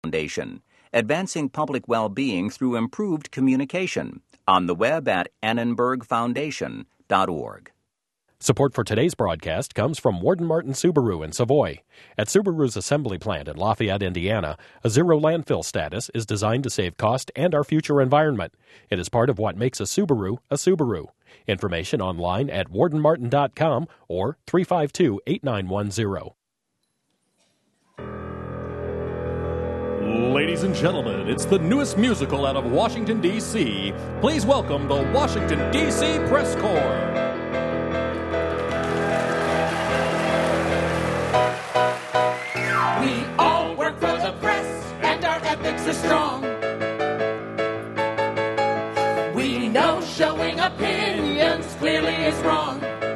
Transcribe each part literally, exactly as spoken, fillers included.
Foundation, advancing public well-being through improved communication, on the web at annenberg foundation dot org. Support for today's broadcast comes from Warden Martin Subaru in Savoy. At Subaru's assembly plant in Lafayette, Indiana, a zero landfill status is designed to save cost and our future environment. It is part of what makes a Subaru a Subaru. Information online at warden martin dot com or three five two, eight nine one zero. Ladies and gentlemen, it's the newest musical out of Washington, D C Please welcome the Washington, D C Press Corps. We all work for the press, and our ethics are strong. We know showing opinions clearly is wrong.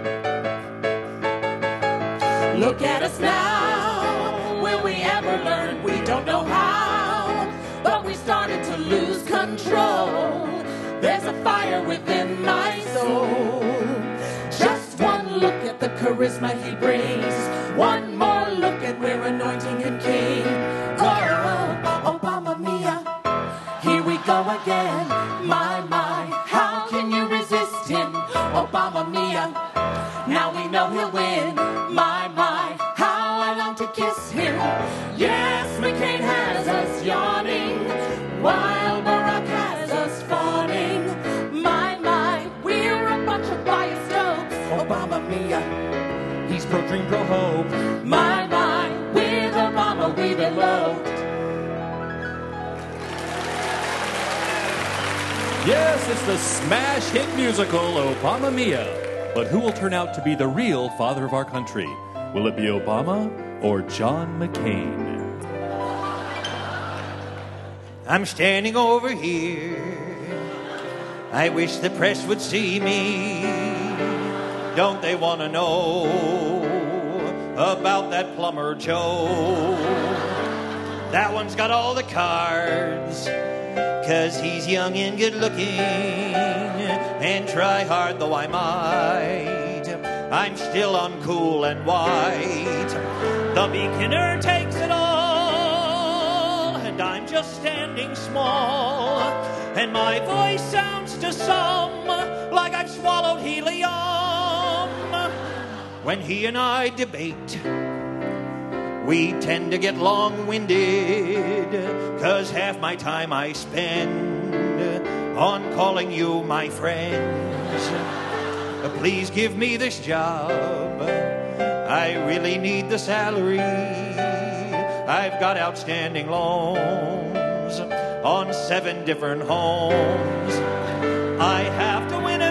Look at us now. Will we ever learn? We don't know how, but we started to lose control. There's a fire within my soul. Just one look at the charisma he brings. One more look and we're anointing him king. Oh, Obama Mia, here we go again. My, my, how can you resist him? Obama Mia, now we know he'll win. My, my, how I long to kiss him. Yes, McCain has us yawning, while Barack has us fawning. My, my, we're a bunch of biased dopes. Obama Mia, He's pro-dream, pro-hope. my, my, with Obama we've eloped. Yes, it's the smash hit musical Obama Mia. But who will turn out to be the real father of our country? Will it be Obama or John McCain? I'm standing over here. I wish the press would see me. Don't they want to know about that plumber Joe? That one's got all the cards, 'cause he's young and good looking, and try hard though I might, I'm still uncool and white. The beginner takes it all, and I'm just standing small, and my voice sounds to some like I've swallowed helium. When he and I debate, we tend to get long-winded, 'cause half my time I spend on calling you my friends. Please give me this job. I really need the salary. I've got outstanding loans on seven different homes. I have to win it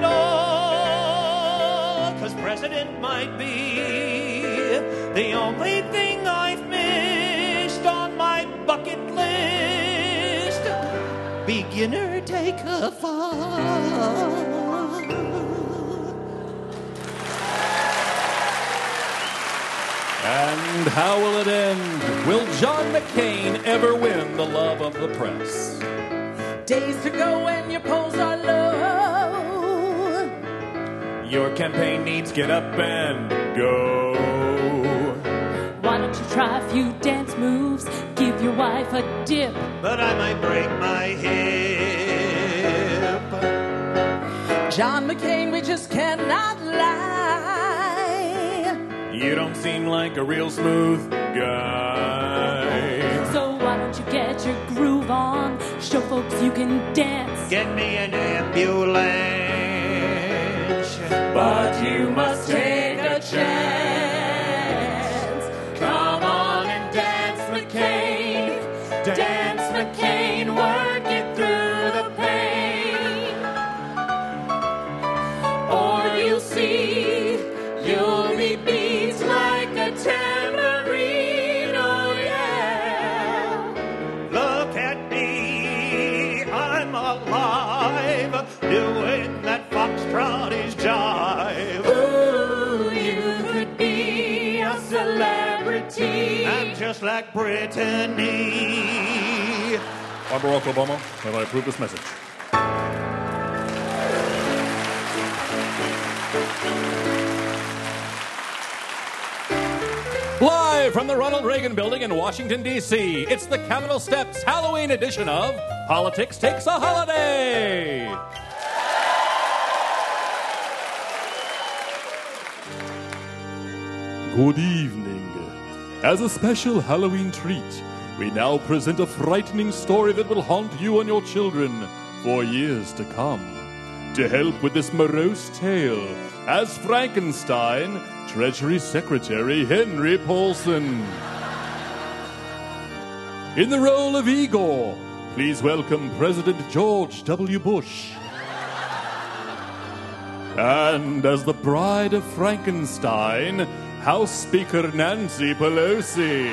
all, 'cause president might be the only thing I've missed on my bucket list. Beginner, take a fall. And how will it end? Will John McCain ever win the love of the press? Days to go and your polls are low. Your campaign needs get up and go. Why don't you try a few dance moves? Give your wife a dip. But I might break my hip. John McCain, we just cannot lie. You don't seem like a real smooth guy. So why don't you get your groove on? Show folks you can dance. Get me an ambulance. But you must take a chance. Come on and dance, McCain. Dance, McCain. Work it through the pain. Or you'll see you'll be beat like a tambourine. Oh, yeah. Look at me, I'm alive, doing that foxtrot is jive. Ooh, you could be a celebrity. I'm just like Brittany. I'm Barack Obama, and I approve this message. Live Live from the Ronald Reagan Building in Washington, D C, it's the Capitol Steps Halloween edition of Politics Takes a Holiday. Good evening. As a special Halloween treat, we now present a frightening story that will haunt you and your children for years to come. To help with this morose tale, as Frankenstein, Treasury Secretary Henry Paulson. In the role of Igor, please welcome President George W. Bush. And as the bride of Frankenstein, House Speaker Nancy Pelosi.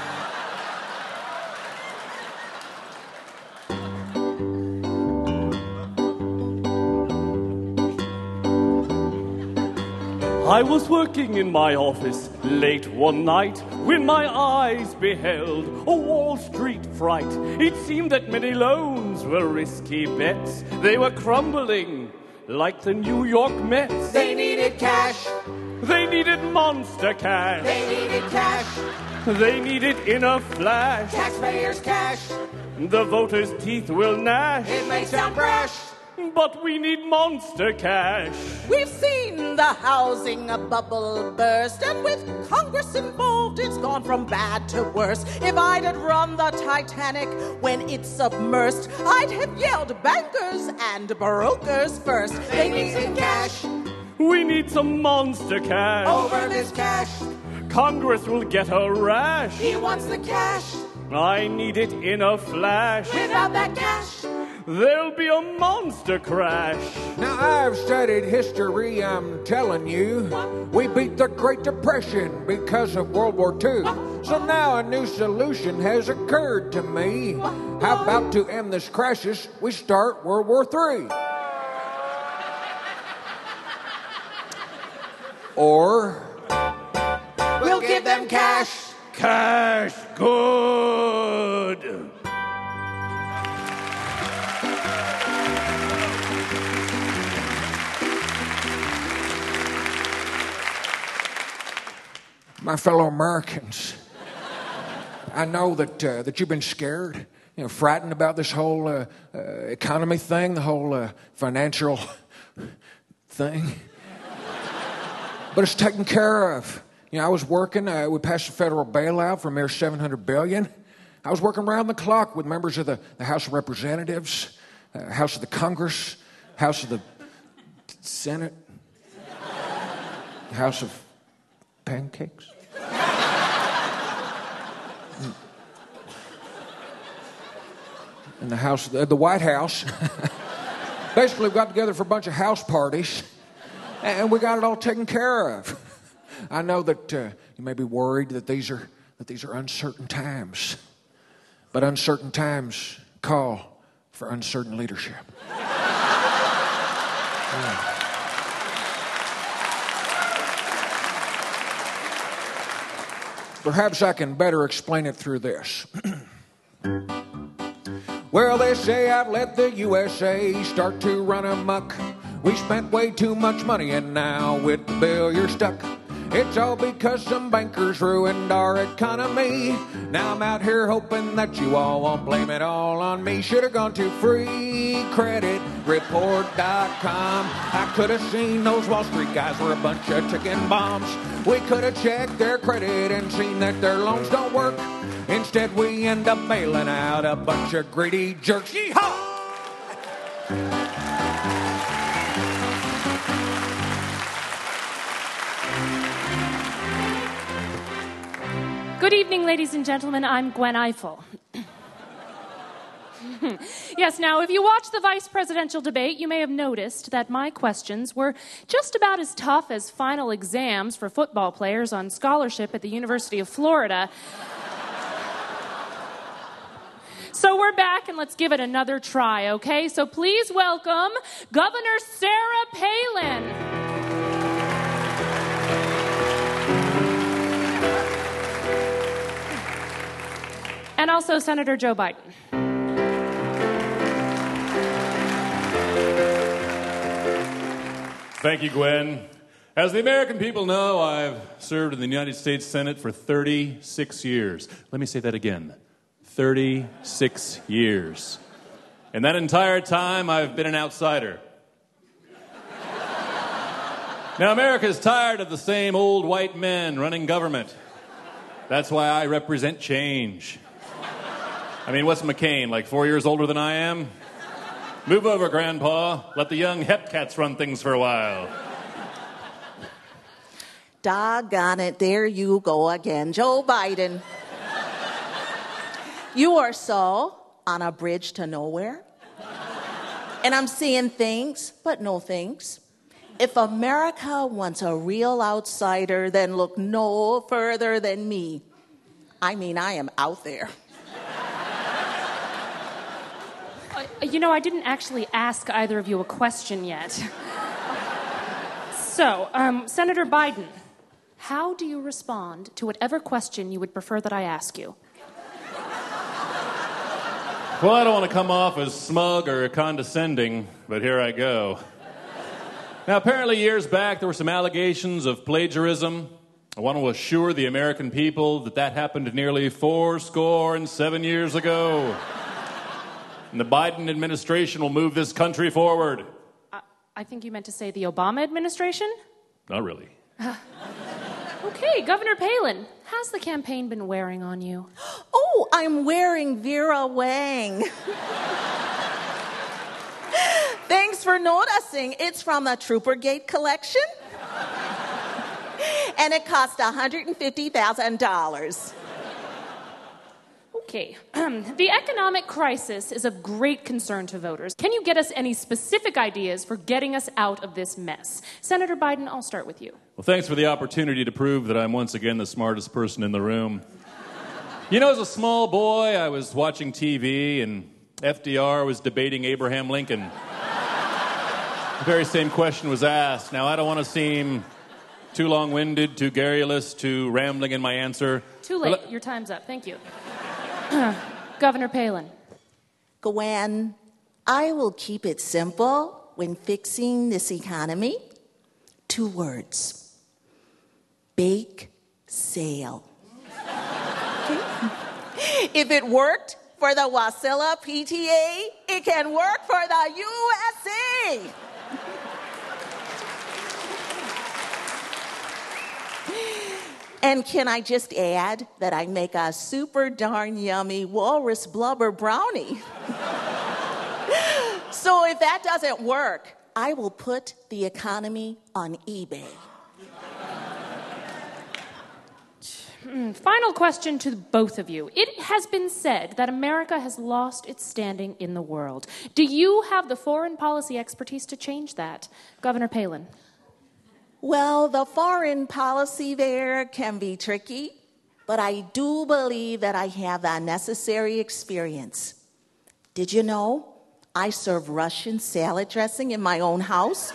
I was working in my office late one night when my eyes beheld a Wall Street fright. It seemed that many loans were risky bets. They were crumbling like the New York Mets. They needed cash. They needed monster cash. They needed cash. They needed in a flash. Taxpayers' cash. The voters' teeth will gnash. It may sound brash, but we need monster cash. we've seen the housing bubble burst, and with Congress involved, it's gone from bad to worse. If I'd have run the Titanic when it submersed, I'd have yelled bankers and brokers first. They need some cash. We need some monster cash. Over this cash, Congress will get a rash. he wants the cash. I need it in a flash. Without that cash, There'll be a monster crash. Now, I've studied history, I'm telling you. We beat the Great Depression because of World War Two. So now a new solution has occurred to me. How about to end this crisis, we start World War Three? Or we'll give them cash. Cash good. my fellow Americans, I know that uh, that you've been scared, you know, frightened about this whole uh, uh, economy thing, the whole uh, financial thing. But it's taken care of. You know, I was working, uh, we passed a federal bailout for a mere seven hundred billion dollars. I was working around the clock with members of the, the House of Representatives, uh, House of the Congress, House of the Senate, House of Pancakes. In the House, the, the White House. Basically, we got together for a bunch of house parties, and we got it all taken care of. I know that uh, you may be worried that these are that these are uncertain times, but uncertain times call for uncertain leadership. Yeah. Perhaps I can better explain it through this. Well, they say I've let the U S A start to run amok. We spent way too much money, and now with the bill you're stuck. It's all because some bankers ruined our economy. Now I'm out here hoping that you all won't blame it all on me. Should have gone to free credit report dot com. I could have seen those Wall Street guys were a bunch of ticking bombs. We could have checked their credit and seen that their loans don't work. Instead, we end up bailing out a bunch of greedy jerks. Yeehaw! Good evening, ladies and gentlemen. I'm Gwen Ifill. Yes, now, if you watched the vice presidential debate, you may have noticed that my questions were just about as tough as final exams for football players on scholarship at the University of Florida. So we're back, and let's give it another try, okay? So please welcome Governor Sarah Palin. And also Senator Joe Biden. Thank you, Gwen. As the American people know, I've served in the United States Senate for thirty-six years. Let me say that again. thirty-six years. And that entire time, I've been an outsider. Now, America's tired of the same old white men running government. That's why I represent change. I mean, what's McCain, like four years older than I am? Move over, Grandpa. Let the young Hepcats run things for a while. Doggone it, there you go again, Joe Biden. You are so on a bridge to nowhere. And I'm seeing things, but no things. If America wants a real outsider, then look no further than me. I mean, I am out there. Uh, you know, I didn't actually ask either of you a question yet. So, um, Senator Biden, how do you respond to whatever question you would prefer that I ask you? Well, I don't want to come off as smug or condescending, but here I go. Now, apparently years back, there were some allegations of plagiarism. I want to assure the American people that that happened nearly four score and seven years ago. And the Biden administration will move this country forward. I, I think you meant to say the Obama administration? Not really. Uh, okay, Governor Palin, how's the campaign been wearing on you? Oh, I'm wearing Vera Wang. Thanks for noticing. It's from the Troopergate collection. And it cost one hundred fifty thousand dollars. Okay. The economic crisis is of great concern to voters. Can you get us any specific ideas for getting us out of this mess? Senator Biden, I'll start with you. Well, thanks for the opportunity to prove that I'm once again the smartest person in the room. You know, as a small boy, I was watching T V, and F D R was debating Abraham Lincoln. The very same question was asked. Now, I don't want to seem too long-winded, too garrulous, too rambling in my answer. Too late. But Your time's up. Thank you. Governor Palin. Gwen, I will keep it simple when fixing this economy. Two words. Bake sale. If it worked for the Wasilla P T A, it can work for the U S A. And can I just add that I make a super darn yummy walrus blubber brownie? So if that doesn't work, I will put the economy on eBay. Final question to both of you. It has been said that America has lost its standing in the world. Do you have the foreign policy expertise to change that? Governor Palin. Well, the foreign policy there can be tricky, but I do believe that I have the necessary experience. Did you know I serve Russian salad dressing in my own house?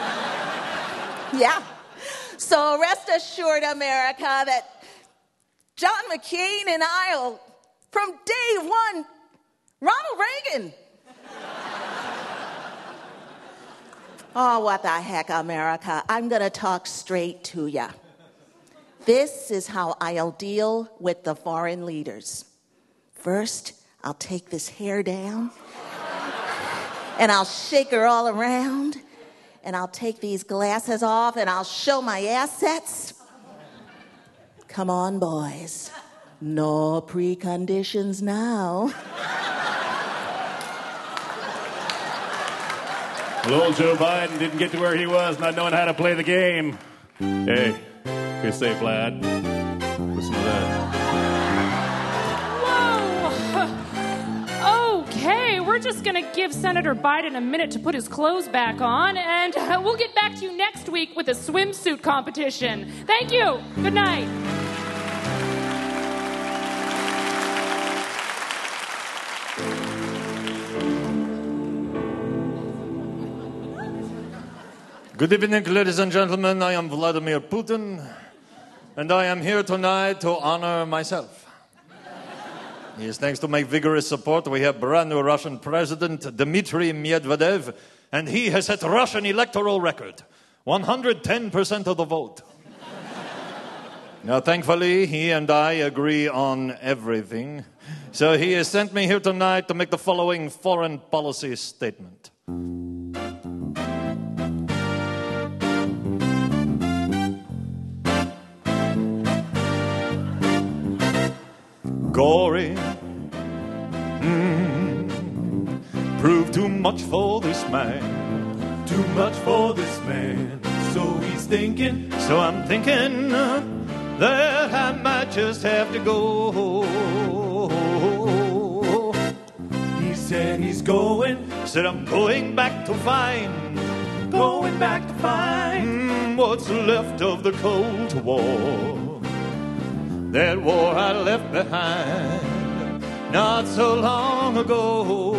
Yeah. So rest assured, America, that John McCain and I, from day one, Ronald Reagan. Oh, what the heck, America. I'm going to talk straight to you. This is how I'll deal with the foreign leaders. First, I'll take this hair down, and I'll shake her all around, and I'll take these glasses off, and I'll show my assets. Come on, boys. No preconditions now. Well, old Joe Biden didn't get to where he was not knowing how to play the game. Hey, good say, Vlad. Listen to that. Whoa! Okay, we're just going to give Senator Biden a minute to put his clothes back on, and uh, we'll get back to you next week with a swimsuit competition. Thank you. Good night. Good evening, ladies and gentlemen. I am Vladimir Putin, and I am here tonight to honor myself. Yes, thanks to my vigorous support, we have brand new Russian President Dmitry Medvedev, and he has set Russian electoral record. one hundred ten percent of the vote. Now, thankfully, he and I agree on everything. So he has sent me here tonight to make the following foreign policy statement. Gory, mm, proved too much for this man. Too much for this man. So he's thinking. So I'm thinking that I might just have to go. He said he's going. Said I'm going back to find. Going back to find mm, what's left of the Cold War. That war I left behind not so long ago.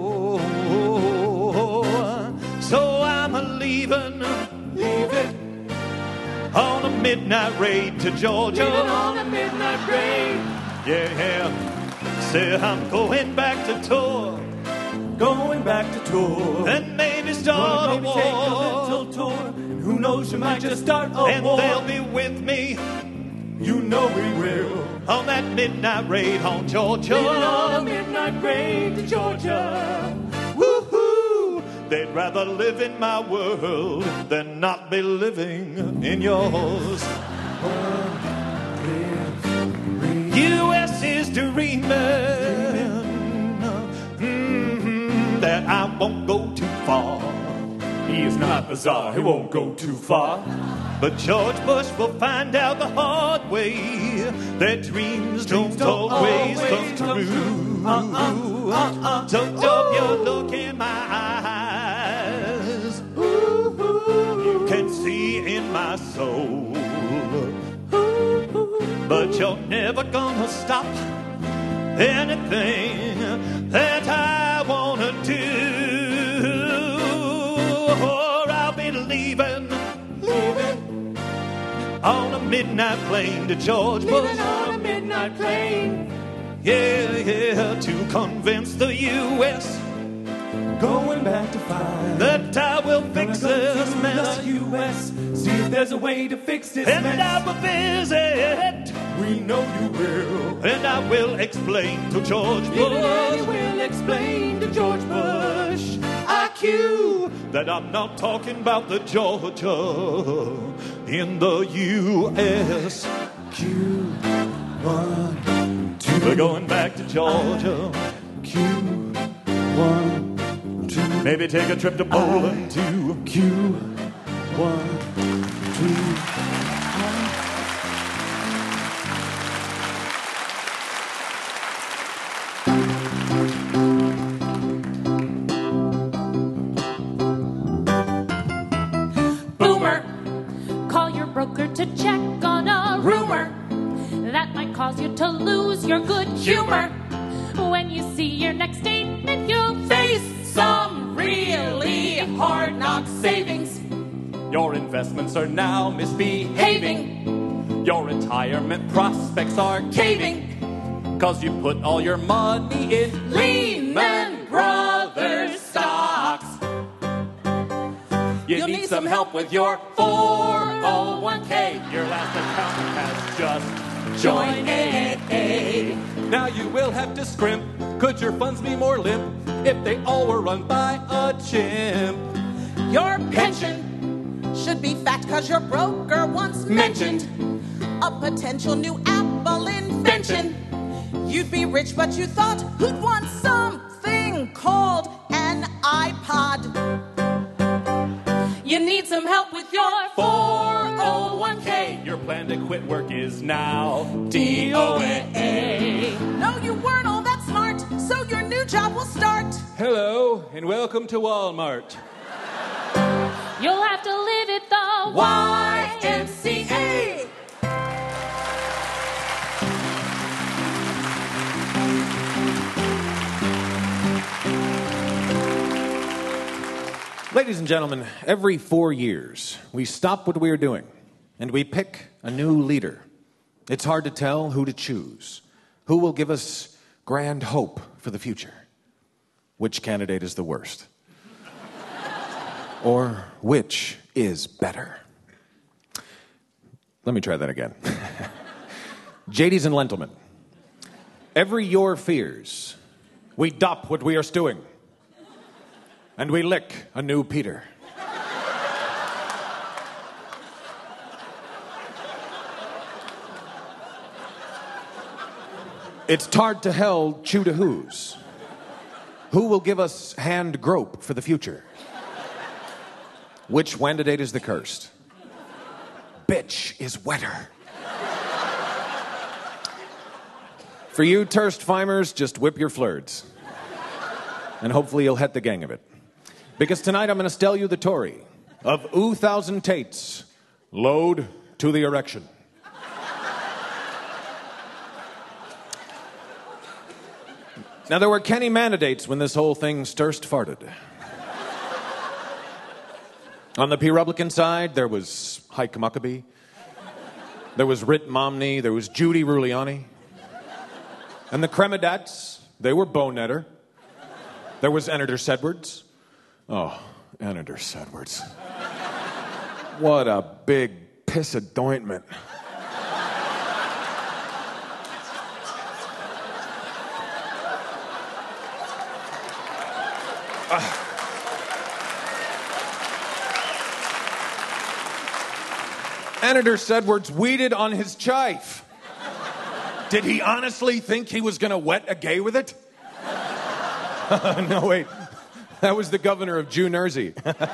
So I'm a-leaving, leaving on a midnight raid to Georgia. Leaving on a midnight raid. Yeah, yeah. Say I'm going back to tour. Going back to tour. And maybe start maybe a war. Take a little tour. And who knows, you might just start a and war. And they'll be with me. You know we will. On that midnight raid on Georgia. Leaving on a midnight raid to Georgia. Woo-hoo! They'd rather live in my world than not be living in yours. U S is dreaming mm-hmm, that I won't go too far. He is not the czar, he won't go too far. But George Bush will find out the hard way that dreams, dreams don't, don't always, always come, come true. Uh, uh, uh, uh, so don't you look in my eyes. Ooh, ooh, you can see in my soul. Ooh, but you're never gonna stop anything that I wanna do. Or I'll be leaving. On a midnight plane to George Bush. Leaving on a midnight plane. Yeah, yeah, to convince the U S Going back to find that I will fix this mess. The U S See if there's a way to fix this and mess. And I will visit. We know you will. And I will explain to George Bush. Even will explain to George Bush. I Q that I'm not talking about the Georgia in the U S Q one, two. We're going back to Georgia. Q one, two. Maybe take a trip to Poland too. Q one, two. Broker to check on a rumor that might cause you to lose your good humor. When you see your next statement, you'll face some really hard knock savings. Your investments are now misbehaving. Your retirement prospects are caving. Cause you put all your money in Lehman Brothers stocks. You need, need some help with your four oh one k. Your last account has just joined A A. Now you will have to scrimp. Could your funds be more limp if they all were run by a chimp? Your pension should be fat because your broker once mentioned a potential new Apple invention. You'd be rich, but you thought who'd want something called an iPod. You need some help with your four oh one k. Your plan to quit work is now D O A. No, you weren't all that smart, so your new job will start. Hello, and welcome to Walmart. You'll have to live at the Y M C A. Ladies and gentlemen, every four years, we stop what we are doing, and we pick a new leader. It's hard to tell who to choose. Who will give us grand hope for the future? Which candidate is the worst? Or which is better? Let me try that again. J Ds and Lentilman. Every your fears, we dop what we are stewing, and we lick a new Peter. It's tard to hell, chew to who's. Who will give us hand grope for the future? Which wandidate is the cursed? Bitch is wetter. For you terst fimers, just whip your flirts. And hopefully you'll het the gang of it. Because tonight I'm going to tell you the Tory of oo thousand Tates, load to the erection. Now, there were Kenny Mandates when this whole thing stirst farted. On the P-Republican side, there was Heike Muckaby. There was Rit Momney. There was Judy Ruliani. And the Cremidats, they were Bonetter. There was Senator Sedwards. Oh, Senator Sedwards. What a big piss of dointment. Uh. Senator Sedwards weeded on his chife. Did he honestly think he was going to wet a gay with it? No, wait. That was the governor of Jew Jersey.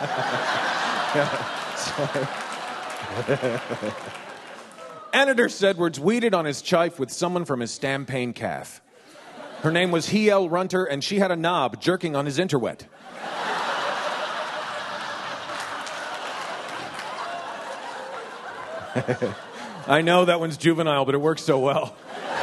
Senator Sedwards weeded on his chife with someone from his Stampane calf. Her name was Heel Runter, and she had a knob jerking on his interwet. I know that one's juvenile, but it works so well.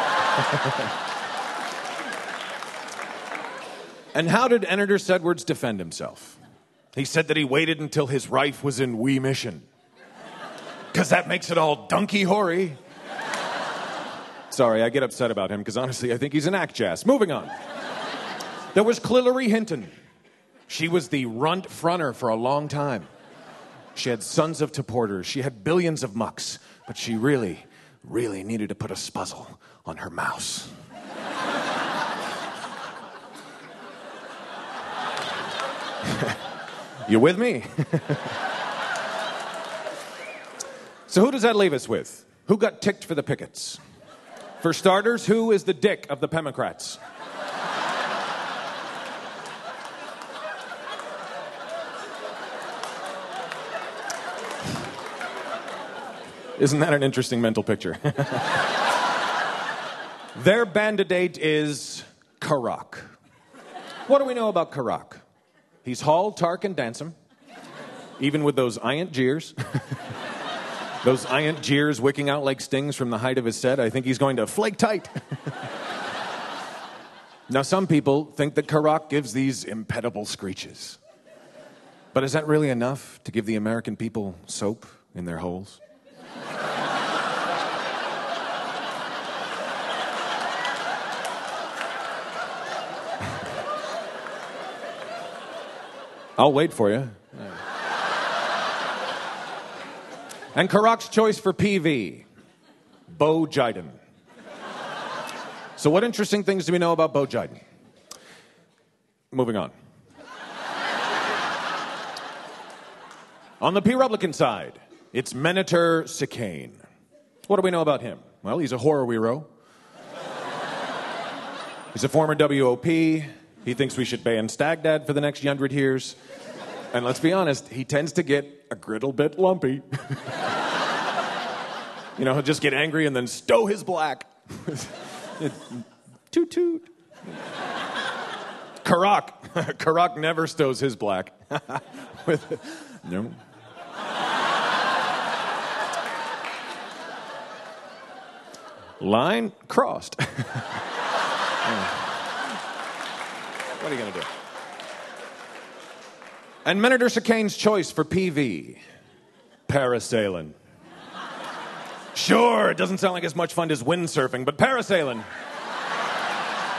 And how did Senator Sedwards defend himself? He said that he waited until his rife was in wee mission. Because that makes it all donkey hoary. Sorry, I get upset about him because honestly I think he's an act-jass. Moving on. There was Hillary Hinton. She was the runt fronter for a long time. She had sons of supporters. She had billions of mucks. But she really, really needed to put a spuzzle on her mouse. You with me? So who does that leave us with? Who got ticked for the pickets? For starters, who is the dick of the Democrats? Isn't that an interesting mental picture? Their bandidate is Karak. What do we know about Karak? He's Hall, Tark, and Dansom. Even with those iant jeers. Those iant jeers wicking out like stings from the height of his set. I think he's going to flake tight. Now, some people think that Karak gives these impedible screeches. But is that really enough to give the American people soap in their holes? I'll wait for you. And Karak's choice for P V, Bo Jiden. So what interesting things do we know about Bo Jiden? Moving on. On the P-Republican side, it's Menater Sikane. What do we know about him? Well, he's a horror hero. He's a former W O P. He thinks we should ban Stag Dad for the next hundred years. And let's be honest, he tends to get a griddle bit lumpy. You know, he'll just get angry and then stow his black. Toot toot. Karak. Karak never stows his black. With, no. Line crossed. What are you going to do? And Menater Sikane's choice for P V, parasailing. Sure, it doesn't sound like as much fun as windsurfing, but parasailing.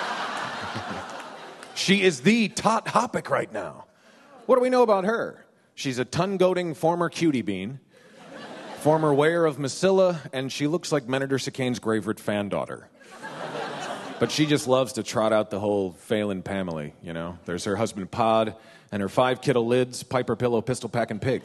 She is the tot topic right now. What do we know about her? She's a ton-goating former cutie bean, former wearer of Masilla, and she looks like Menander Sikane's Gravert fan daughter. But she just loves to trot out the whole Phelan family, you know? There's her husband Pod and her five kiddo lids, Piper Pillow, Pistol Pack, and Pig.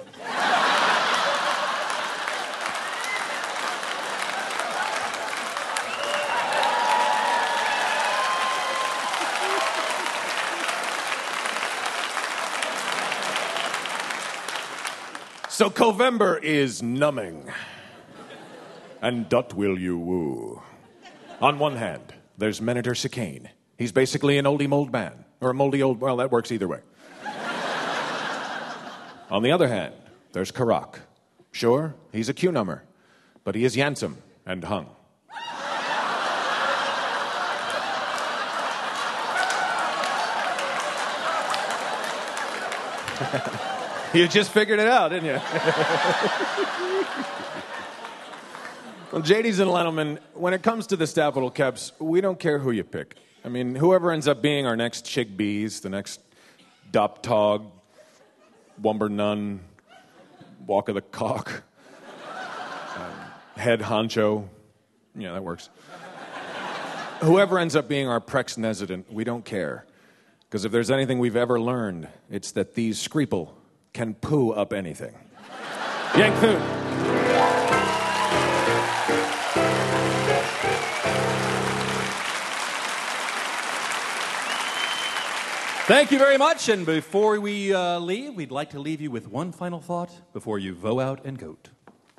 So Covember is numbing, and dot will you woo. On one hand, there's Menander Sikane. He's basically an oldie mold man, or a moldy old, well, that works either way. On the other hand, there's Karak. Sure, he's a Q-number, but he is Yansum and hung. You just figured it out, didn't you? Well, J D's and Lenelman, when it comes to the Stapleton Keps, we don't care who you pick. I mean, whoever ends up being our next Chig Bees, the next Dop Tog, Wumber Nun, Walk of the Cock, um, Head Honcho, yeah, that works. Whoever ends up being our Prex Nesident, we don't care. Because if there's anything we've ever learned, it's that these Screeple can poo up anything. Yank Food. Thank you very much. And before we uh, leave, we'd like to leave you with one final thought before you vote out and goat.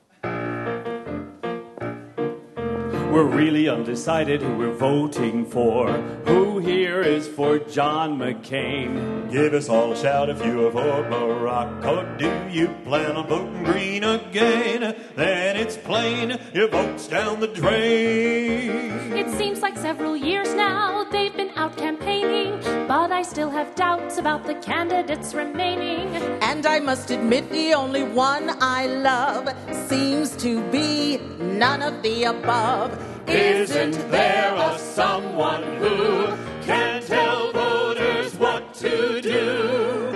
We're really undecided who we're voting for. Who here is for John McCain? Give us all a shout if you vote Barack. Or do you plan on voting green again? Then it's plain your vote's down the drain. It seems like several years now they've been out campaigning, but I still have doubts about the candidates remaining. And I must admit the only one I love seems to be none of the above. Isn't there a someone who can tell voters what to do?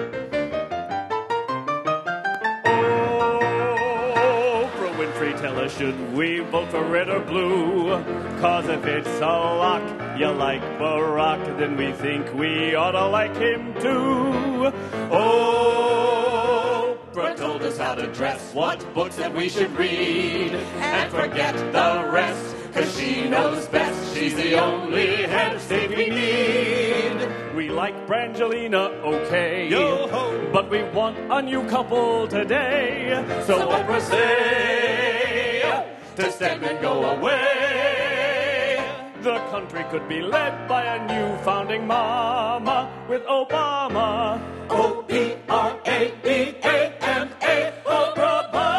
Oprah Winfrey, tell us, should we vote for red or blue? Cause if it's a lock, you like Barack, then we think we ought to like him too. Oprah told us how to dress, what books that we should read, and forget the rest. Cause she knows best, she's the only head of state we need. We like Brangelina, okay, Yo-ho. But we want a new couple today. So, so Oprah say to Stedman go away. The country could be led by a new founding mama with Obama. O P R A B A M A, Oprah.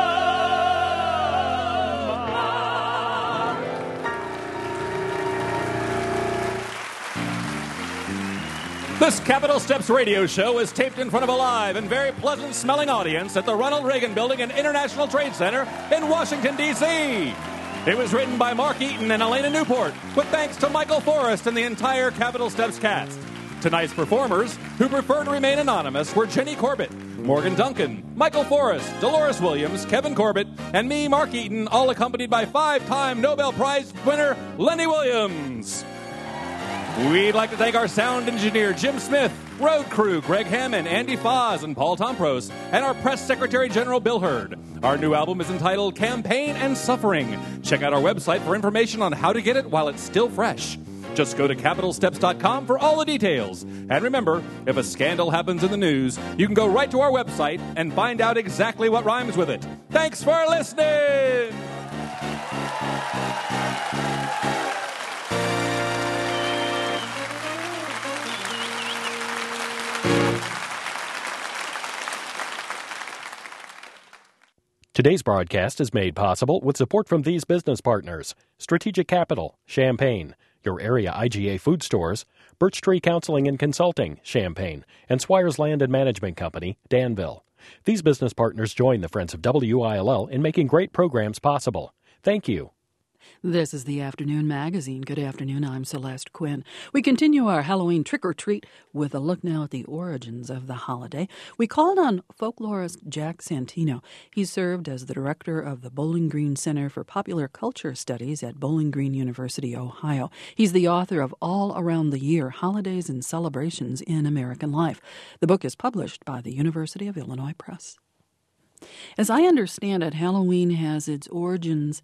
This Capitol Steps radio show is taped in front of a live and very pleasant-smelling audience at the Ronald Reagan Building and International Trade Center in Washington, D C It was written by Mark Eaton and Elena Newport, with thanks to Michael Forrest and the entire Capitol Steps cast. Tonight's performers, who prefer to remain anonymous, were Jenny Corbett, Morgan Duncan, Michael Forrest, Dolores Williams, Kevin Corbett, and me, Mark Eaton, all accompanied by five-time Nobel Prize winner Lenny Williams. We'd like to thank our sound engineer, Jim Smith, road crew, Greg Hammond, Andy Foz, and Paul Tompros, and our press secretary general, Bill Hurd. Our new album is entitled Campaign and Suffering. Check out our website for information on how to get it while it's still fresh. Just go to capitol steps dot com for all the details. And remember, if a scandal happens in the news, you can go right to our website and find out exactly what rhymes with it. Thanks for listening! Today's broadcast is made possible with support from these business partners: Strategic Capital, Champaign, your area I G A food stores, Birch Tree Counseling and Consulting, Champaign, and Swires Land and Management Company, Danville. These business partners join the Friends of W I L L in making great programs possible. Thank you. This is the Afternoon Magazine. Good afternoon, I'm Celeste Quinn. We continue our Halloween trick-or-treat with a look now at the origins of the holiday. We called on folklorist Jack Santino. He served as the director of the Bowling Green Center for Popular Culture Studies at Bowling Green University, Ohio. He's the author of All Around the Year, Holidays and Celebrations in American Life. The book is published by the University of Illinois Press. As I understand it, Halloween has its origins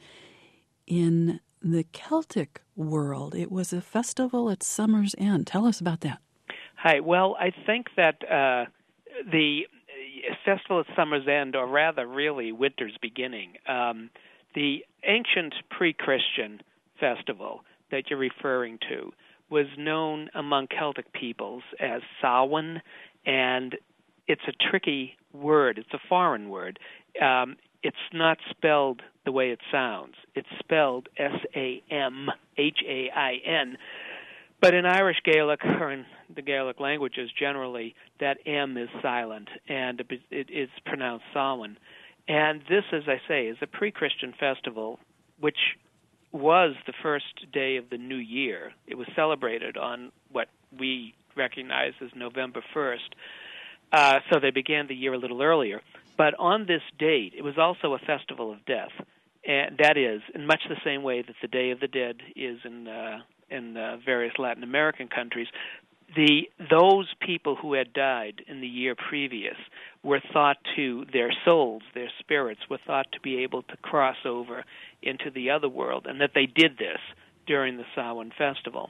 in the Celtic world. It was a festival at summer's end. Tell us about that. Hi. Well, I think that uh, the festival at summer's end, or rather really winter's beginning, um, the ancient pre-Christian festival that you're referring to was known among Celtic peoples as Samhain, and it's a tricky word. It's a foreign word. Um, it's not spelled the way it sounds. It's spelled S A M H A I N. But in Irish Gaelic, or in the Gaelic languages generally, that M is silent, and it is pronounced Samhain. And this, as I say, is a pre-Christian festival, which was the first day of the new year. It was celebrated on what we recognize as November first. Uh, so they began the year a little earlier. But on this date, it was also a festival of death. And that is, in much the same way that the Day of the Dead is in uh, in uh, various Latin American countries, the those people who had died in the year previous were thought to, their souls, their spirits, were thought to be able to cross over into the other world, and that they did this during the Samhain festival.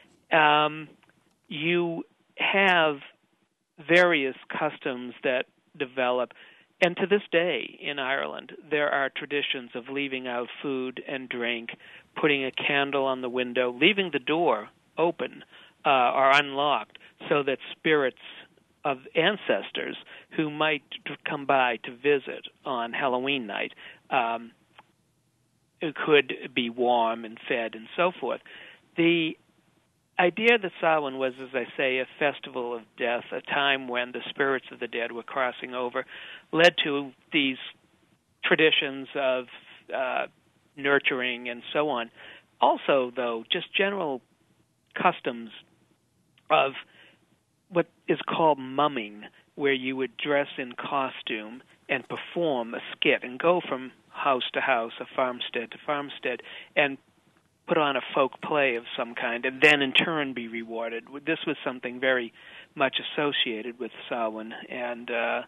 Um, you have various customs that develop. And to this day in Ireland, there are traditions of leaving out food and drink, putting a candle on the window, leaving the door open uh, or unlocked so that spirits of ancestors who might come by to visit on Halloween night um, could be warm and fed and so forth. The idea that Samhain was, as I say, a festival of death, a time when the spirits of the dead were crossing over, led to these traditions of uh, nurturing and so on. Also, though, just general customs of what is called mumming, where you would dress in costume and perform a skit and go from house to house, a farmstead to farmstead, and put on a folk play of some kind, and then in turn be rewarded. This was something very much associated with Samhain and uh,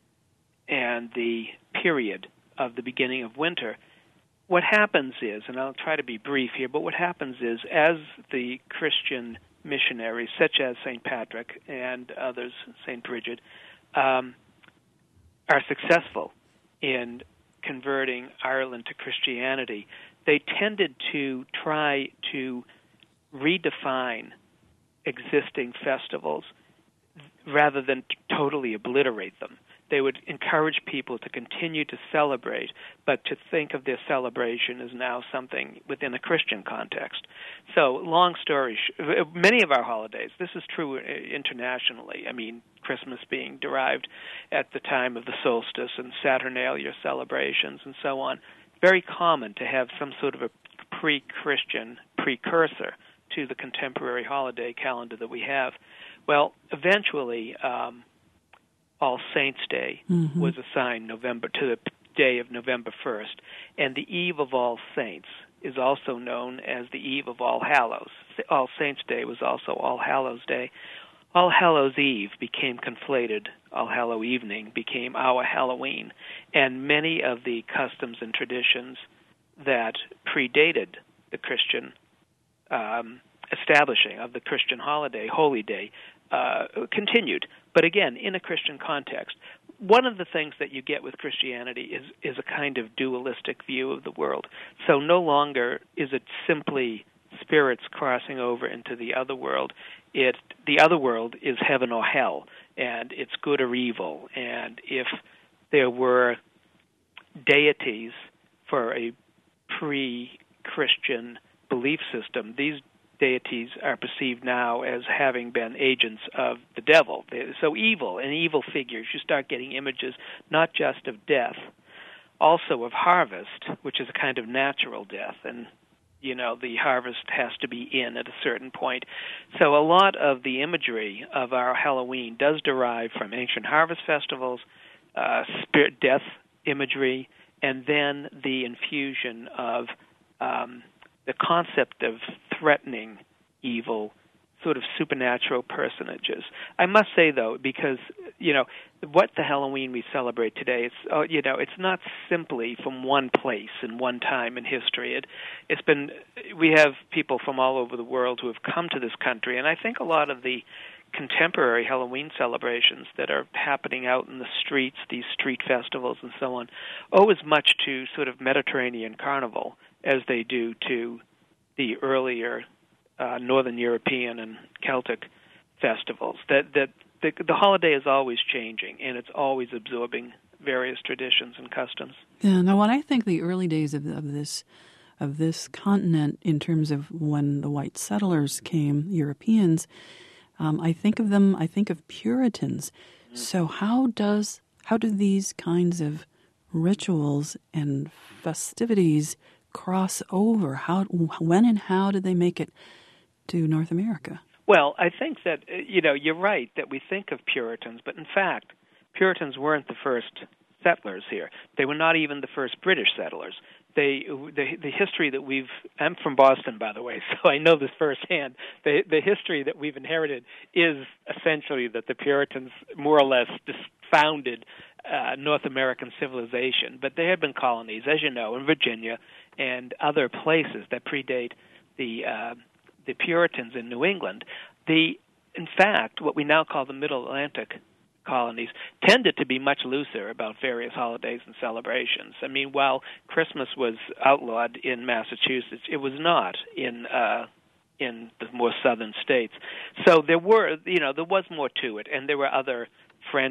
and the period of the beginning of winter. What happens is, and I'll try to be brief here, but what happens is, as the Christian missionaries, such as Saint Patrick and others, Saint Bridget, um, are successful in converting Ireland to Christianity, they tended to try to redefine existing festivals rather than t- totally obliterate them. They would encourage people to continue to celebrate, but to think of their celebration as now something within a Christian context. So, long story, sh- many of our holidays, this is true internationally. I mean, Christmas being derived at the time of the solstice and Saturnalia celebrations and so on. Very common to have some sort of a pre-Christian precursor to the contemporary holiday calendar that we have. Well, eventually, um, All Saints' Day mm-hmm. was assigned November to the day of November first, and the Eve of All Saints is also known as the Eve of All Hallows. All Saints' Day was also All Hallows' Day. All Hallows' Eve became conflated. All Hallow Evening became our Halloween, and many of the customs and traditions that predated the Christian um, establishing of the Christian holiday, Holy Day, uh, continued, but again, in a Christian context. One of the things that you get with Christianity is, is a kind of dualistic view of the world. So no longer is it simply spirits crossing over into the other world. It the other world is heaven or hell, and it's good or evil. And if there were deities for a pre-Christian belief system, these deities are perceived now as having been agents of the devil. So evil and evil figures, you start getting images not just of death, also of harvest, which is a kind of natural death, and you know, the harvest has to be in at a certain point. So a lot of the imagery of our Halloween does derive from ancient harvest festivals, uh, spirit death imagery, and then the infusion of um, the concept of threatening evil, sort of supernatural personages. I must say, though, because, you know, what the Halloween we celebrate today, it's, uh, you know, it's not simply from one place and one time in history. It, it's been, we have people from all over the world who have come to this country, and I think a lot of the contemporary Halloween celebrations that are happening out in the streets, these street festivals and so on, owe as much to sort of Mediterranean carnival as they do to the earlier uh, Northern European and Celtic festivals. That that the, the holiday is always changing, and it's always absorbing various traditions and customs. Yeah. Now, when I think the early days of, of this of this continent, in terms of when the white settlers came, Europeans, um, I think of them. I think of Puritans. Mm-hmm. So, how does how do these kinds of rituals and festivities cross over? How, when, and how did they make it to North America? Well, I think that, you know, you're right that we think of Puritans, but in fact, Puritans weren't the first settlers here. They were not even the first British settlers. They, the, the history that we've, I'm from Boston, by the way, so I know this firsthand. The, the history that we've inherited is essentially that the Puritans more or less founded uh, North American civilization, but there had been colonies, as you know, in Virginia and other places that predate the uh, the Puritans in New England. The, in fact, what we now call the Middle Atlantic colonies tended to be much looser about various holidays and celebrations. I mean, while Christmas was outlawed in Massachusetts, it was not in uh, in the more southern states. So there were, you know, there was more to it, and there were other French,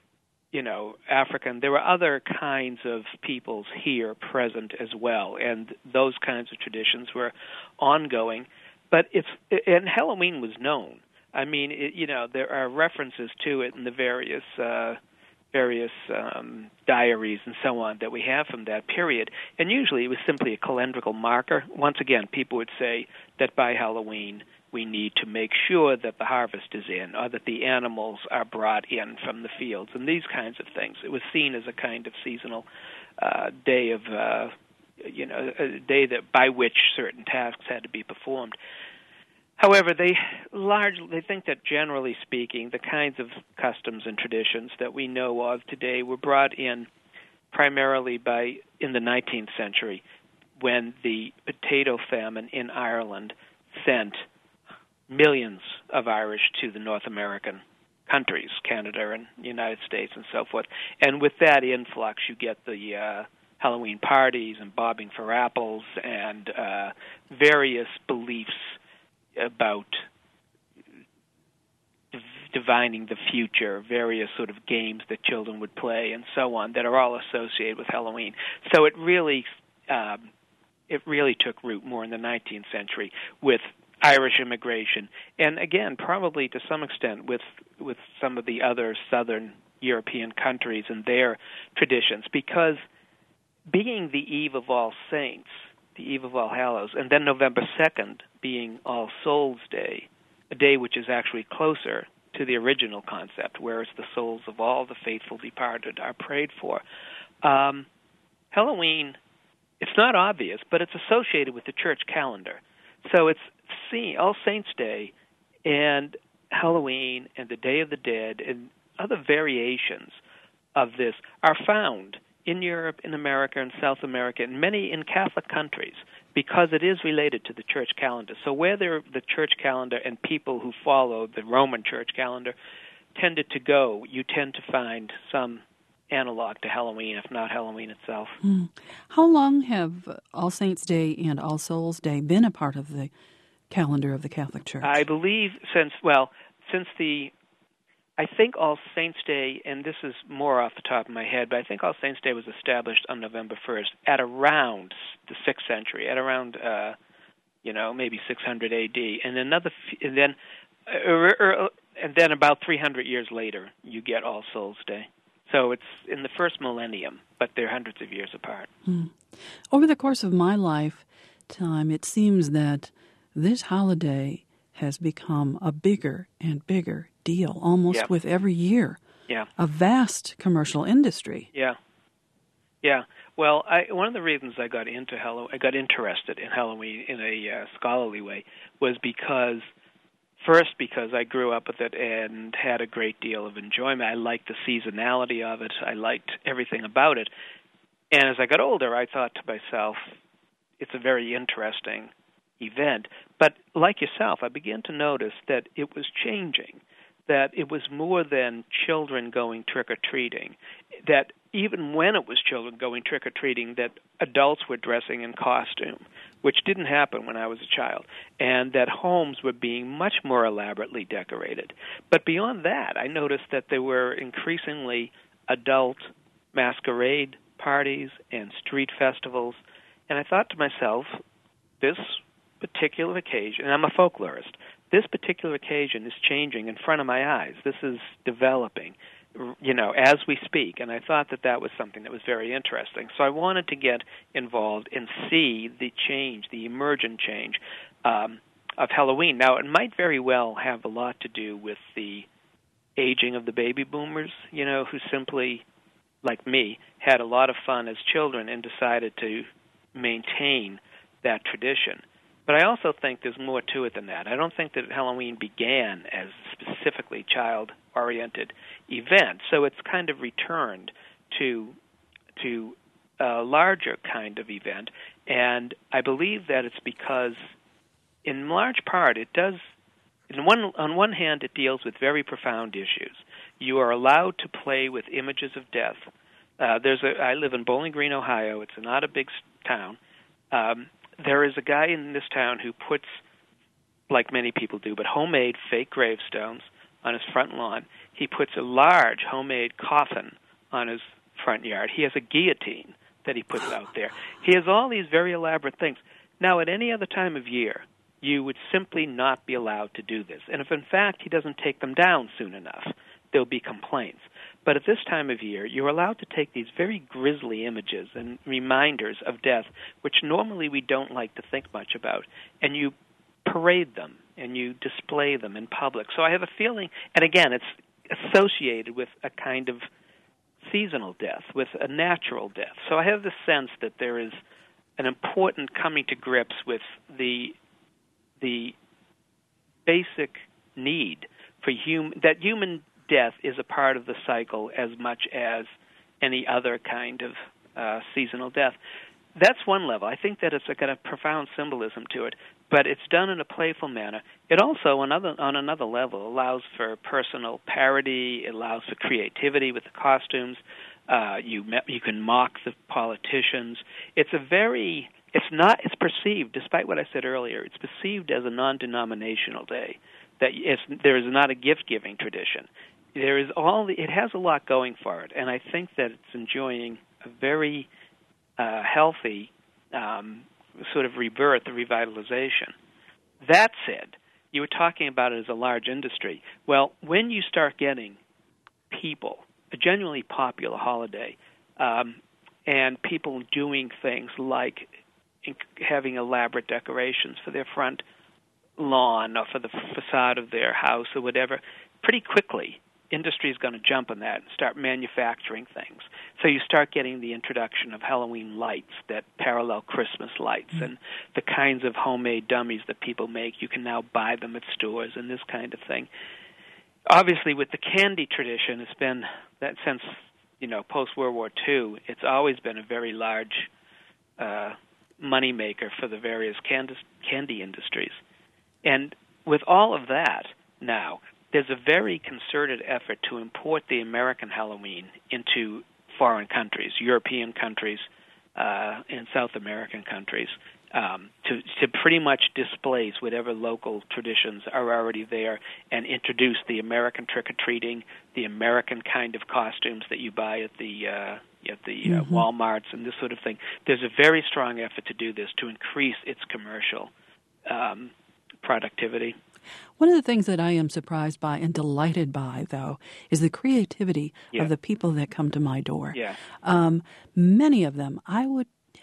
you know, African, there were other kinds of peoples here present as well, and those kinds of traditions were ongoing. But it's, and Halloween was known. I mean, it, you know, there are references to it in the various uh, various um, diaries and so on that we have from that period. And usually it was simply a calendrical marker. Once again, people would say that by Halloween we need to make sure that the harvest is in, or that the animals are brought in from the fields, and these kinds of things. It was seen as a kind of seasonal uh, day of, uh, you know, a day that by which certain tasks had to be performed. However, they largely they think that generally speaking, the kinds of customs and traditions that we know of today were brought in primarily by in the nineteenth century, when the potato famine in Ireland sent millions of Irish to the North American countries, Canada and the United States and so forth. And with that influx, you get the uh, Halloween parties and bobbing for apples and uh, various beliefs about div- divining the future, various sort of games that children would play and so on that are all associated with Halloween. So it really, um, it really took root more in the nineteenth century with Irish immigration, and again, probably to some extent with with some of the other southern European countries and their traditions, because being the Eve of All Saints, the Eve of All Hallows, and then November second being All Souls Day, a day which is actually closer to the original concept, whereas the souls of all the faithful departed are prayed for. Um, Halloween, it's not obvious, but it's associated with the church calendar. So it's see All Saints Day and Halloween and the Day of the Dead and other variations of this are found in Europe, in America, in South America, and many in Catholic countries, because it is related to the church calendar. So where there, the church calendar and people who follow the Roman church calendar tended to go, you tend to find some analog to Halloween, if not Halloween itself. Mm. How long have All Saints Day and All Souls Day been a part of the calendar of the Catholic Church? I believe since, well, since the, I think All Saints Day, and this is more off the top of my head, but I think All Saints Day was established on November first at around the sixth century, at around, uh, you know, maybe six hundred A D, and another, and then, uh, and then about three hundred years later, you get All Souls Day. So it's in the first millennium, but they're hundreds of years apart. Mm. Over the course of my life, time, it seems that this holiday has become a bigger and bigger deal, almost Yeah. with every year. Yeah. A vast commercial industry. Yeah. Yeah. Well, I, one of the reasons I got into Halloween, I got interested in Halloween in a uh, scholarly way, was because, first, because I grew up with it and had a great deal of enjoyment. I liked the seasonality of it. I liked everything about it. And as I got older, I thought to myself, it's a very interesting event. But like yourself, I began to notice that it was changing, that it was more than children going trick-or-treating, that even when it was children going trick-or-treating, that adults were dressing in costume, which didn't happen when I was a child, and that homes were being much more elaborately decorated. But beyond that, I noticed that there were increasingly adult masquerade parties and street festivals, and I thought to myself, this particular occasion, and I'm a folklorist, this particular occasion is changing in front of my eyes. This is developing, you know, as we speak, and I thought that that was something that was very interesting. So I wanted to get involved and see the change, the emergent change um, of Halloween. Now, it might very well have a lot to do with the aging of the baby boomers, you know, who simply, like me, had a lot of fun as children and decided to maintain that tradition. But I also think there's more to it than that. I don't think that Halloween began as specifically child-oriented event, so it's kind of returned to to a larger kind of event. And I believe that it's because, in large part, it does. In one, on one hand, it deals with very profound issues. You are allowed to play with images of death. Uh, there's a. I live in Bowling Green, Ohio. It's not a big town. Um, There is a guy in this town who puts, like many people do, but homemade fake gravestones on his front lawn. He puts a large homemade coffin on his front yard. He has a guillotine that he puts out there. He has all these very elaborate things. Now, at any other time of year, you would simply not be allowed to do this. And if, in fact, he doesn't take them down soon enough, there'll be complaints. But at this time of year, you're allowed to take these very grisly images and reminders of death, which normally we don't like to think much about, and you parade them and you display them in public. So I have a feeling, and again, it's associated with a kind of seasonal death, with a natural death. So I have the sense that there is an important coming to grips with the the basic need for hum- that human death is a part of the cycle as much as any other kind of uh, seasonal death. That's one level. I think that it's a kind of profound symbolism to it, but it's done in a playful manner. It also, another, on another level, allows for personal parody. It allows for creativity with the costumes. Uh, you you can mock the politicians. It's a very it's not it's perceived, despite what I said earlier, it's perceived as a non-denominational day. That it's, there is not a gift-giving tradition. There is all the, it has a lot going for it, and I think that it's enjoying a very uh, healthy um, sort of rebirth, a revitalization. That said, you were talking about it as a large industry. Well, when you start getting people, a genuinely popular holiday, um, and people doing things like having elaborate decorations for their front lawn or for the facade of their house or whatever, pretty quickly industry is going to jump on that and start manufacturing things. So you start getting the introduction of Halloween lights that parallel Christmas lights, mm-hmm. and the kinds of homemade dummies that people make. You can now buy them at stores and this kind of thing. Obviously, with the candy tradition, it's been that since, you know, post-World War Two, it's always been a very large uh, moneymaker for the various candy, candy industries. And with all of that now, there's a very concerted effort to import the American Halloween into foreign countries, European countries, uh, and South American countries, um, to, to pretty much displace whatever local traditions are already there and introduce the American trick-or-treating, the American kind of costumes that you buy at the uh, at the uh, mm-hmm. Walmarts and this sort of thing. There's a very strong effort to do this, to increase its commercial um, productivity. One of the things that I am surprised by and delighted by, though, is the creativity yeah. of the people that come to my door. Yeah. Um, many of them, I would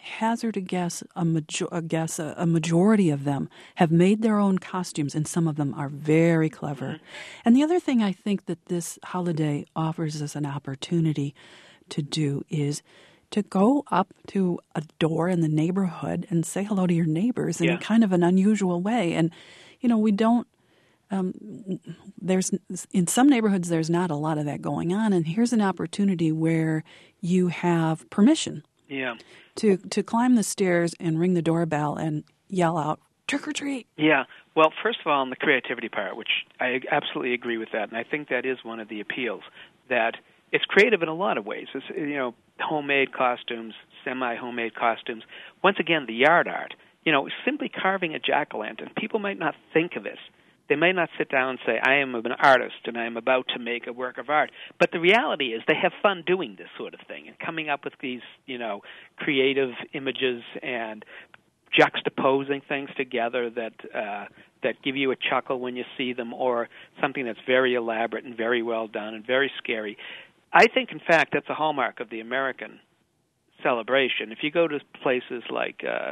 hazard a guess, a, major, a guess, a, a majority of them have made their own costumes, and some of them are very clever. Mm-hmm. And the other thing I think that this holiday offers us an opportunity to do is to go up to a door in the neighborhood and say hello to your neighbors in yeah. a kind of an unusual way. And, you know, we don't, um, there's, in some neighborhoods, there's not a lot of that going on. And here's an opportunity where you have permission yeah. to, to climb the stairs and ring the doorbell and yell out, trick or treat. Yeah. Well, first of all, on the creativity part, which I absolutely agree with that. And I think that is one of the appeals, that it's creative in a lot of ways. It's, you know, homemade costumes, semi-homemade costumes. Once again, the yard art. You know, simply carving a jack-o'-lantern. People might not think of it. They may not sit down and say, I am an artist and I am about to make a work of art. But the reality is they have fun doing this sort of thing and coming up with these, you know, creative images and juxtaposing things together that uh, that give you a chuckle when you see them, or something that's very elaborate and very well done and very scary. I think, in fact, that's a hallmark of the American celebration. If you go to places like uh,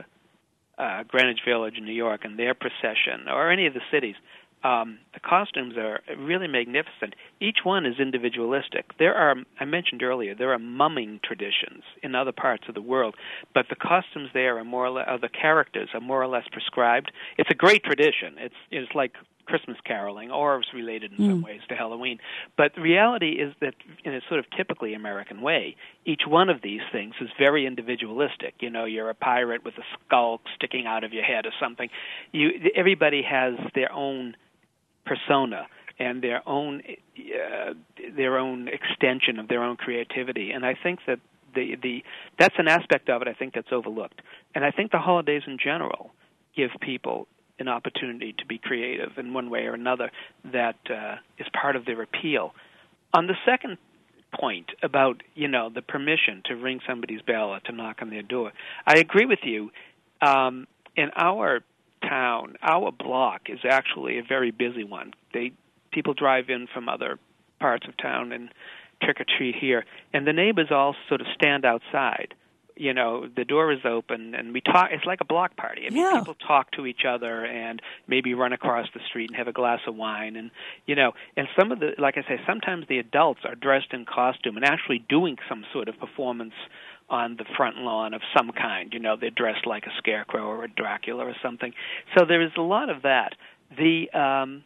uh, Greenwich Village in New York and their procession, or any of the cities, um, the costumes are really magnificent. Each one is individualistic. There are, I mentioned earlier, there are mumming traditions in other parts of the world, but the costumes there are more or less, uh, the characters are more or less prescribed. It's a great tradition. It's it's like Christmas caroling, or it's related in mm. some ways to Halloween. But the reality is that in a sort of typically American way, each one of these things is very individualistic. You know, you're a pirate with a skull sticking out of your head or something. You, everybody has their own persona and their own uh, their own extension of their own creativity. And I think that the the that's an aspect of it I think that's overlooked. And I think the holidays in general give people an opportunity to be creative in one way or another that uh, is part of their appeal. On the second point about, you know, the permission to ring somebody's bell or to knock on their door, I agree with you. Um, in our town, our block is actually a very busy one. They people drive in from other parts of town and trick-or-treat here, and the neighbors all sort of stand outside. You know, the door is open, and we talk. It's like a block party. I mean, yeah. people talk to each other and maybe run across the street and have a glass of wine. And, you know, and some of the, like I say, sometimes the adults are dressed in costume and actually doing some sort of performance on the front lawn of some kind. You know, they're dressed like a scarecrow or a Dracula or something. So there is a lot of that. The um,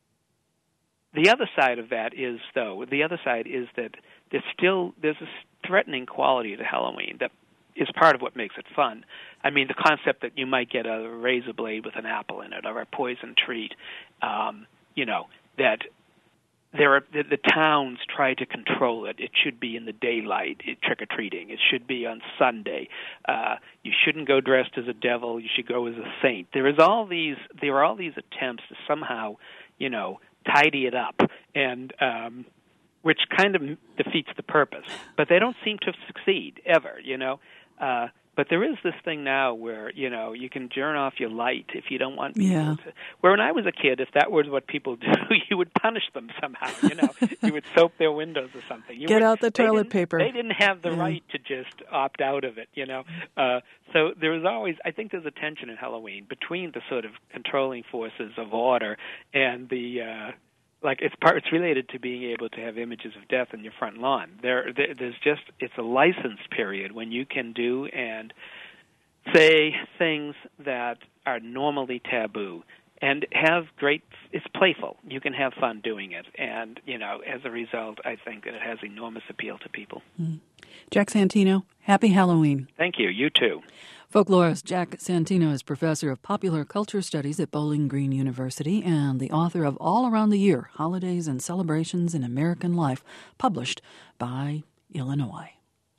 the other side of that is, though, the other side is that there's still there's a threatening quality to Halloween that is part of what makes it fun. I mean, the concept that you might get a razor blade with an apple in it or a poison treat, um, you know, that there are the, the towns try to control it. It should be in the daylight, it, trick-or-treating. It should be on Sunday. Uh, you shouldn't go dressed as a devil. You should go as a saint. There is all these. There are all these attempts to somehow, you know, tidy it up, and um, which kind of defeats the purpose. But they don't seem to succeed ever, you know. Uh, but there is this thing now where, you know, you can turn off your light if you don't want people yeah. to. Where when I was a kid, if that was what people do, you would punish them somehow, you know. You would soap their windows or something. You Get would, out the toilet paper. They didn't have the yeah. right to just opt out of it, you know. Uh, so there was always, I think there's a tension in Halloween between the sort of controlling forces of order and the... Uh, Like it's part, it's related to being able to have images of death in your front lawn. There, there, there's just it's a license period when you can do and say things that are normally taboo, and have great. It's playful. You can have fun doing it, and you know, as a result, I think that it has enormous appeal to people. Mm. Jack Santino, happy Halloween. Thank you. You too. Folklorist Jack Santino is professor of popular culture studies at Bowling Green University and the author of All Around the Year, Holidays and Celebrations in American Life, published by Illinois.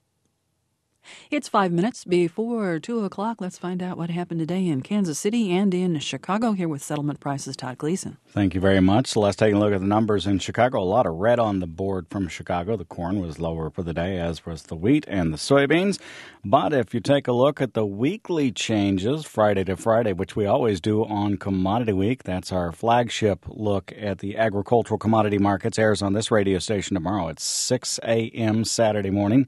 It's five minutes before two o'clock. Let's find out what happened today in Kansas City and in Chicago. Here with Settlement Prices, Todd Gleason. Thank you very much. So let's take a look at the numbers in Chicago. A lot of red on the board from Chicago. The corn was lower for the day, as was the wheat and the soybeans. But if you take a look at the weekly changes, Friday to Friday, which we always do on Commodity Week, that's our flagship look at the agricultural commodity markets, airs on this radio station tomorrow at six a.m. Saturday morning.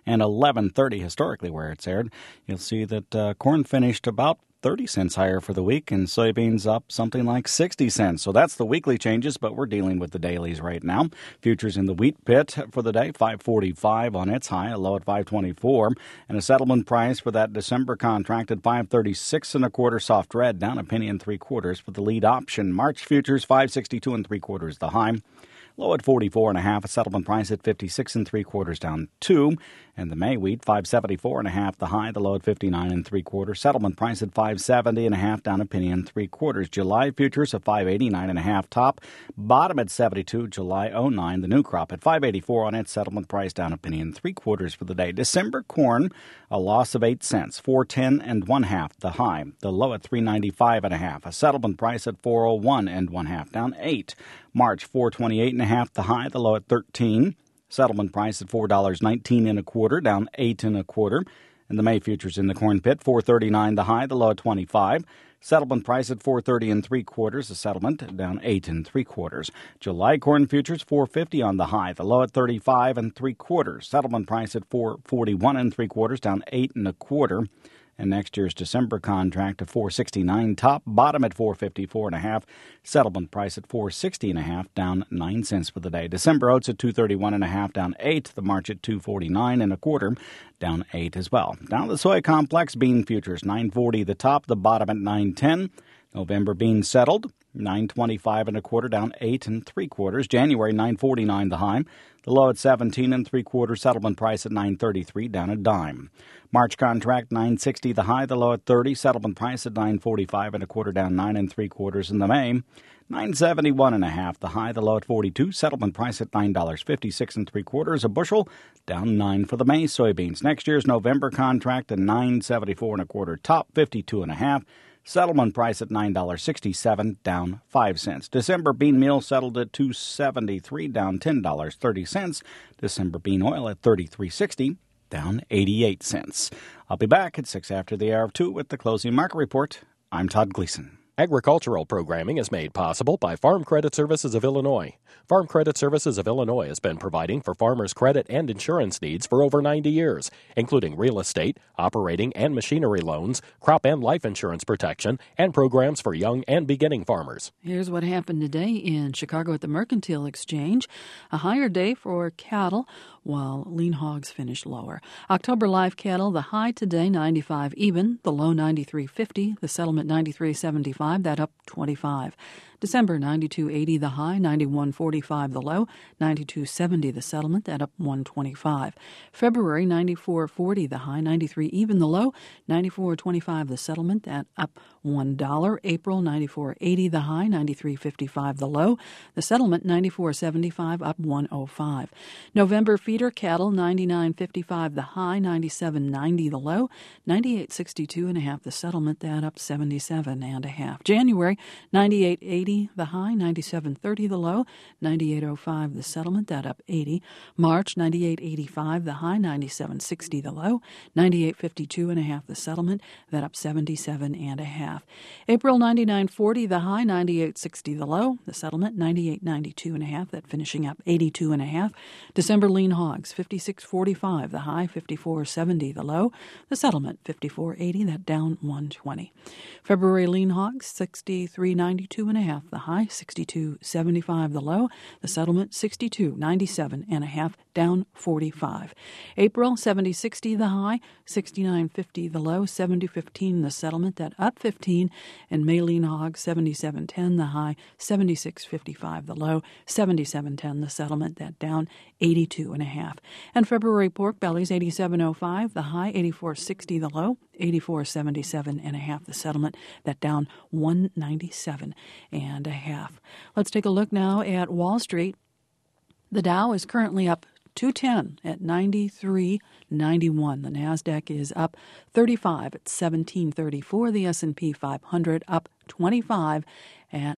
and eleven thirty historically where it's aired. You'll see that uh, corn finished about thirty cents higher for the week, and soybeans up something like sixty cents. So that's the weekly changes, but we're dealing with the dailies right now. Futures in the wheat pit for the day, five forty-five on its high, a low at five twenty-four, and a settlement price for that December contract at five thirty-six and a quarter, soft red, down a penny and three quarters for the lead option. March futures, five sixty-two and three quarters the high. Low at forty-four and a half, a settlement price at fifty-six and three quarters, down two. And the May wheat, five seventy-four and a half, the high, the low at fifty-nine and three quarters. Settlement price at five seventy and a half, down a penny and three quarters. July futures at five eighty-nine and a half, top. Bottom at seventy-two, July oh nine. The new crop at five eighty-four on its settlement price, down a penny and three quarters for the day. December corn, a loss of eight cents, four ten and one half, the high. The low at three ninety-five and a half. A settlement price at four oh one and one half, down eight. March, four twenty-eight and a half, the high, the low at thirteen. Settlement price at four nineteen and a quarter, down eight and a quarter. And the May futures in the corn pit, four thirty-nine the high, the low at twenty-five. Settlement price at four thirty and three quarters, the settlement down eight and three quarters. July corn futures, four fifty on the high, the low at thirty-five and three quarters. Settlement price at four forty-one and three quarters, down eight and a quarter. And next year's December contract of four sixty-nine top, bottom at four fifty-four and a half, settlement price at four sixty and a half, down nine cents for the day. December oats at two thirty-one and a half, down eight. The March at two forty-nine and a quarter, down eight as well. Down the soy complex, bean futures nine forty the top, the bottom at nine ten. November beans settled nine twenty-five and a quarter, down eight and three quarters. January nine forty-nine the high, the low at seventeen and three quarters. Settlement price at nine thirty-three, down a dime. March contract nine sixty the high, the low at thirty. Settlement price at nine forty-five and a quarter, down nine and three quarters. In the May, nine seventy-one and a half the high, the low at forty-two. Settlement price at nine fifty-six and three quarters a bushel, down nine for the May soybeans. Next year's November contract at nine seventy-four and a quarter top, fifty-two and a half. Settlement price at nine sixty-seven, down five cents. December bean meal settled at two seventy-three, down ten dollars and thirty cents. December bean oil at thirty-three sixty, down eighty-eight cents. I'll be back at six after the hour of two with the closing market report. I'm Todd Gleason. Agricultural programming is made possible by Farm Credit Services of Illinois. Farm Credit Services of Illinois has been providing for farmers' credit and insurance needs for over ninety years, including real estate, operating and machinery loans, crop and life insurance protection, and programs for young and beginning farmers. Here's what happened today in Chicago at the Mercantile Exchange. A higher day for cattle, while lean hogs finished lower. October live cattle, the high today ninety-five even, the low ninety-three fifty, the settlement ninety-three seventy-five, that up twenty-five. December ninety-two eighty the high, ninety-one forty-five the low, ninety-two seventy the settlement, that up one twenty-five. February ninety-four forty the high, ninety-three even the low, ninety-four twenty-five the settlement, that up one dollar. April ninety-four eighty the high, ninety-three fifty-five the low, the settlement ninety-four seventy-five, up one oh five. November feeder cattle ninety-nine fifty-five the high, ninety-seven ninety the low, ninety-eight sixty-two and a half the settlement, that up seventy-seven and a half. January ninety-eight eighty the high, ninety-seven thirty the low, ninety-eight oh five the settlement, that up eighty. March ninety-eight eighty-five the high, ninety-seven sixty the low, ninety-eight fifty-two and a half the settlement, that up seventy-seven and a half. April ninety-nine forty the high, ninety-eight sixty the low, the settlement ninety-eight ninety-two and a half, that finishing up eighty-two and a half. December lean hogs fifty-six forty-five the high, fifty-four seventy the low, the settlement fifty-four eighty, that down one twenty. February lean hogs sixty-three ninety-two and a half the high, sixty-two seventy-five the low, the settlement sixty-two ninety-seven and a half, down forty-five. April seventy sixty the high, sixty-nine fifty the low, seventy fifteen the settlement, that up fifteen. And May lean hog seventy-seven ten the high, seventy-six fifty-five the low, seventy-seven ten the settlement, that down eighty-two and a half. And February pork bellies eighty-seven oh five the high, eighty-four sixty the low, eighty-four seventy-seven and a half the settlement, that down one ninety-seven and a half. Let's take a look now at Wall Street. The Dow is currently up two ten at ninety-three ninety-one. The Nasdaq is up thirty-five at seventeen thirty-four. The S and P five hundred up twenty-five at